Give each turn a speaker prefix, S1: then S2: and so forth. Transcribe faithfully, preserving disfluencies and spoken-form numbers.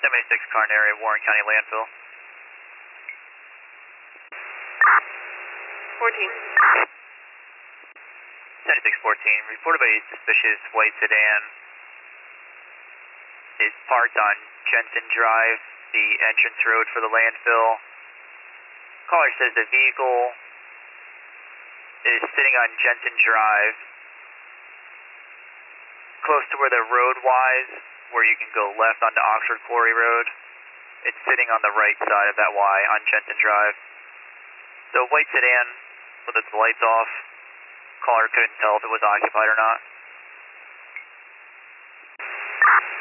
S1: seventy-six Carnary, Warren County landfill.
S2: fourteen.
S1: seventy-six fourteen, reported by a suspicious white sedan. Is parked on Jensen Drive, the entrance road for the landfill. Caller says the vehicle is sitting on Jensen Drive, close to where the road Y's, where you can go left onto Oxford Quarry Road. It's sitting on the right side of that Y on Jensen Drive. So white sedan with its lights off. Caller couldn't tell if it was occupied or not.